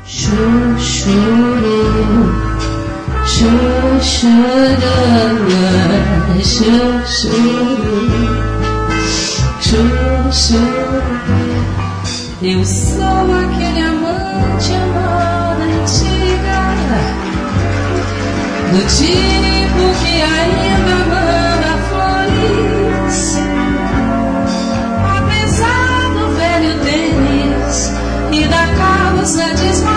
Eu sou aquele amante à moda antiga, do tipo que ainda manda flores, apesar do velho tênis e da calça desmanchada.